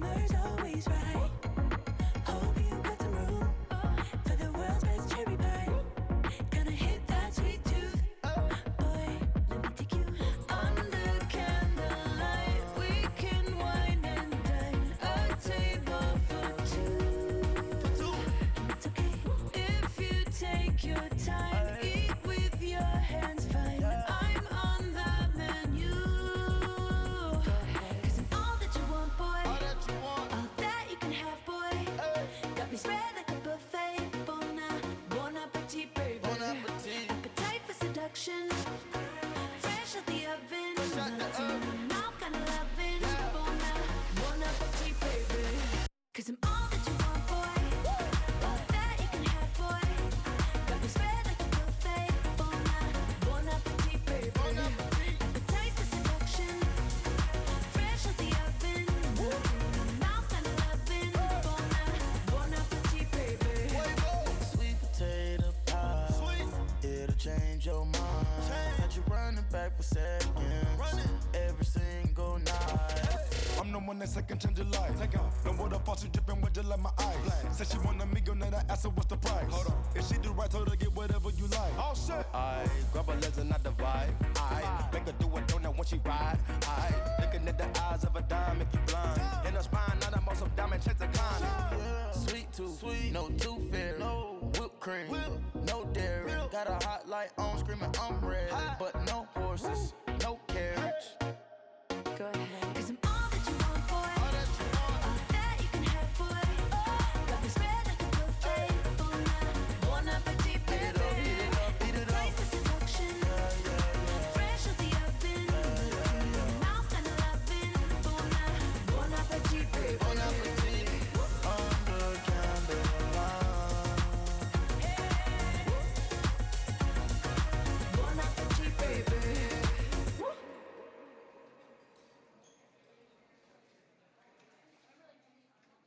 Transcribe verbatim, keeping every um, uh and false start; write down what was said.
summer's always right. Hope you got some room for the world's best cherry pie. Gonna hit that sweet tooth, boy. Let me take you under candlelight. We can wine and dine, a table for two. It's okay if you take your time. Eat with your hands, fine. I'm on the menu. 'Cause I'm all that you want, boy. All that you can have, boy. Got me spread like a buffet. Bon, bon appetit, baby. Appetite for seduction. Fresh out the oven. Mouth kinda loving. Bon, bon appetit, baby. 'Cause I'm all that you want, boy. All that you can have, boy. Got me spread like a buffet. Bon, bon appetit, baby. Appetite for seduction. Fresh out the oven. Mouth kinda loving. Bon, bon appetit, baby. Sweet potato pie, it'll change your mind. Had you running back for seconds, every single night. I'm the one that second change your life. Take off. No water faucet dripping with just like my eyes. Said she want a meal, now I asked her what's the price. Hold on. If she do right, told her get whatever you like. Oh shit. I grab her legs and not the vibe. I make her do a donut when she ride. I looking at the eyes of a dime, make you blind. In her spine, not a most of diamond checks a kind. Sweet tooth, sweet, no tooth fairy. No whipped cream, Whip. no dairy. Got a hot light on, screaming I'm ready, but no horses.